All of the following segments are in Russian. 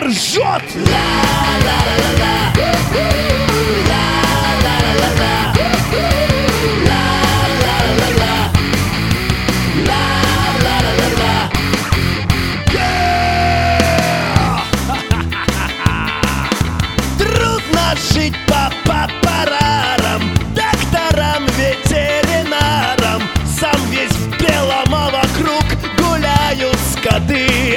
ржет. Трудно жить по парам, докторам, ветеринарам. Сам весь в белом, а вокруг гуляют скоты.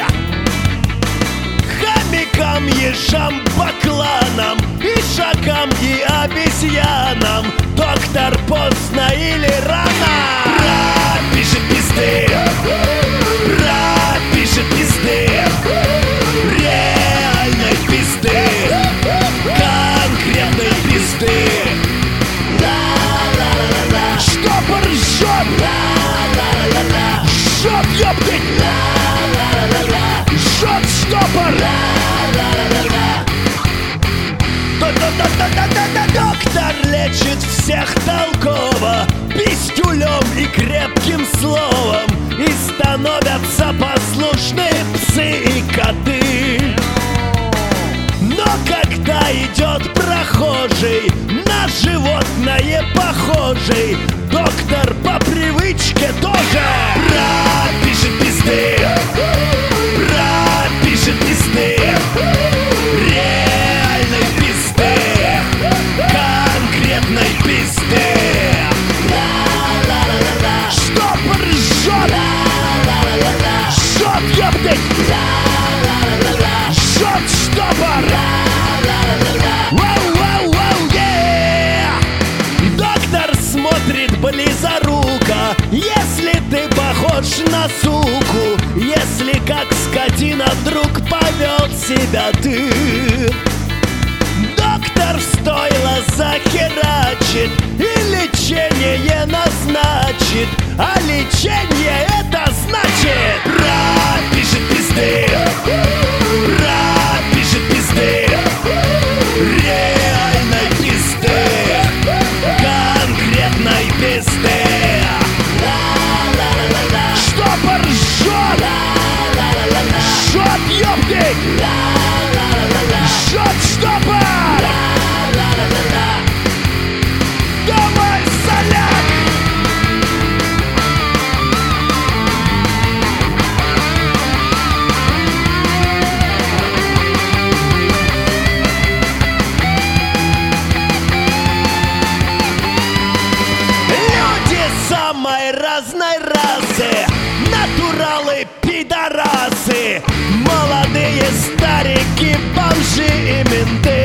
Хомякам, ежам, бакланам, ишакам и обезьянам. Доктор, поздно или рано? Ра пишет пизды, Ра пишет пизды, реальной пизды, конкретной пизды. Штопор жжет, жжет, ёпты, жжет штопор. Доктор лечит всех толково, пистюлем и крепким словом, и становятся послушны псы и коты. Но когда идет прохожий, на животное похожий, доктор по привычке тоже Ра пишет пизды, Ра пишет пизды, реальной пизды, конкретной пизды. Штопор жжет, жжет, ёпты, жжет штопор. Вау-вау-вау, доктор смотрит близоруко. Если ты похож на суку, если как скотина вдруг повел себя ты, доктор в стойло захерачит и лечение назначит. А лечение это значит Ра пишет пизды, Ра пишет пизды, реальной пизды, конкретной пизды. Штопор жжет, жжет, ёпты, жжет штопор. Давай, соляк! Люди самой разной расы, натуралы, пидорасы, молодые, старики, бомжи и менты.